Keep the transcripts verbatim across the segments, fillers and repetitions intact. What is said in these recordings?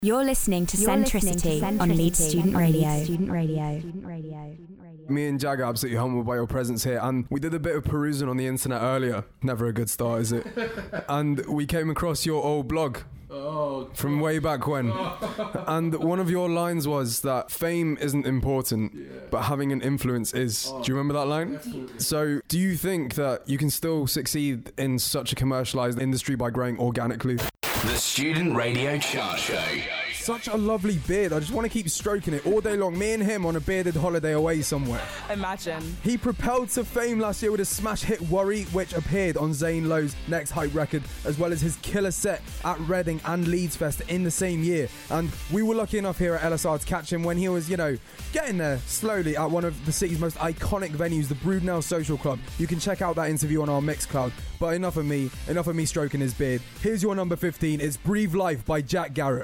You're listening to You're Centricity, listening to on Leeds Student on Radio. Leeds Student Radio. Student Radio. Me and Jag are absolutely humbled by your presence here, and we did a bit of perusing on the internet earlier. Never a good start, is it? And we came across your old blog Oh, from way back when. And one of your lines was that fame isn't important, yeah. but having an influence is. Oh, Do you remember that line? Definitely. So do you think that you can still succeed in such a commercialized industry by growing organically? The Student Radio Chart Show. Such a lovely beard. I just want to keep stroking it all day long. Me and him on a bearded holiday away somewhere. Imagine. He propelled to fame last year with his smash hit Worry, which appeared on Zane Lowe's Next Hype record, as well as his killer set at Reading and Leeds Fest in the same year. And we were lucky enough here at L S R to catch him when he was, you know, getting there slowly at one of the city's most iconic venues, the Broodnell Social Club. You can check out that interview on our Mixcloud. But enough of me, enough of me stroking his beard. Here's your number fifteen. It's Breathe Life by Jack Garrett.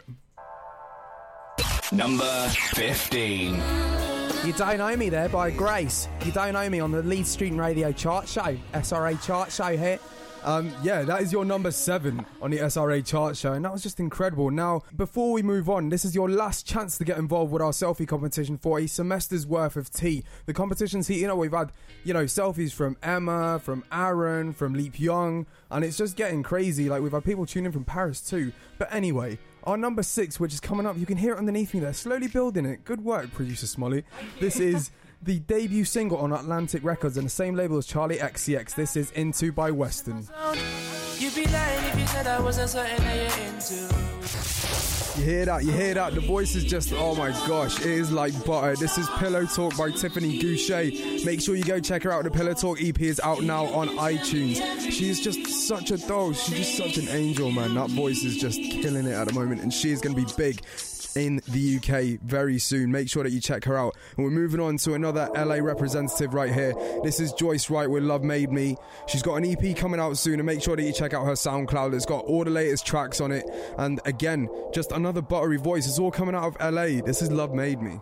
Number fifteen. You Don't Know Me there by Grace. You Don't Know Me on the Leeds Student Radio Chart Show. S R A Chart Show here. Um, yeah, that is your number seven on the S R A chart show, and that was just incredible. Now, before we move on, this is your last chance to get involved with our selfie competition for a semester's worth of tea. The competition's heating up. We've had, you know, selfies from Emma, from Aaron, from Leap Young, and it's just getting crazy. Like, we've had people tune in from Paris too. But anyway, our number six, which is coming up, you can hear it underneath me there, slowly building it. Good work, producer Smolly. This is the debut single on Atlantic Records and the same label as Charlie X C X. This is Into by Western. You'd be lying if you said I wasn't certain that you're into. You hear that? You hear that? The voice is just, oh my gosh, it is like butter. This is Pillow Talk by Tiffany Goucher. Make sure you go check her out. The Pillow Talk E P is out now on iTunes. She is just such a doll. She's just such an angel, man. That voice is just killing it at the moment, and she is going to be big in the U K very soon. Make sure that you check her out. And we're moving on to another L A representative right here. This is Joyce Wright with Love Made Me. She's got an E P coming out soon, and make sure that you check out her SoundCloud. It's got all the latest tracks on it, and again, just another buttery voice. It's all coming out of L A. This is Love Made Me.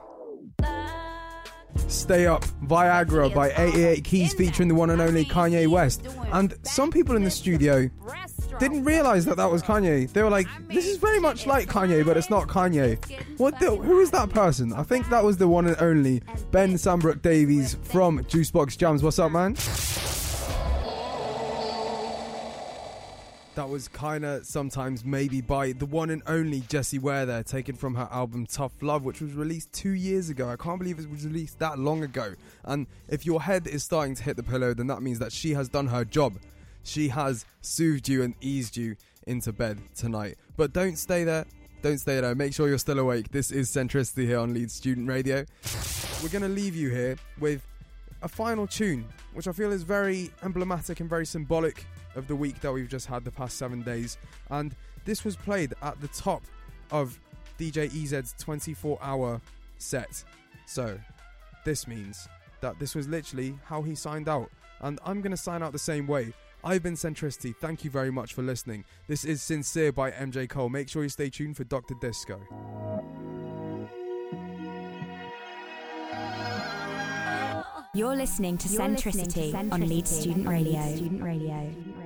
Stay Up, Viagra by eighty-eight Keys featuring the one and only Kanye West. And some people in the studio didn't realise that that was Kanye. They were like, this is very much like Kanye, but it's not Kanye. What the, who is that person? I think that was the one and only Ben Sambrook Davies from Juicebox Jams. What's up, man? That was Kinda Sometimes Maybe by the one and only Jessie Ware there, taken from her album Tough Love, which was released two years ago. I can't believe it was released that long ago. And if your head is starting to hit the pillow, then that means that she has done her job. She has soothed you and eased you into bed tonight. But don't stay there. Don't stay there. Make sure you're still awake. This is Centricity here on Leeds Student Radio. We're going to leave you here with a final tune, which I feel is very emblematic and very symbolic of the week that we've just had the past seven days. And this was played at the top of D J E Z's twenty-four hour set. So this means that this was literally how he signed out. And I'm going to sign out the same way. I've been Centricity. Thank you very much for listening. This is Sincere by M J Cole. Make sure you stay tuned for Doctor Disco. You're listening to You're Centricity, listening to on Leeds Centricity Student on Leeds Radio. Student Radio.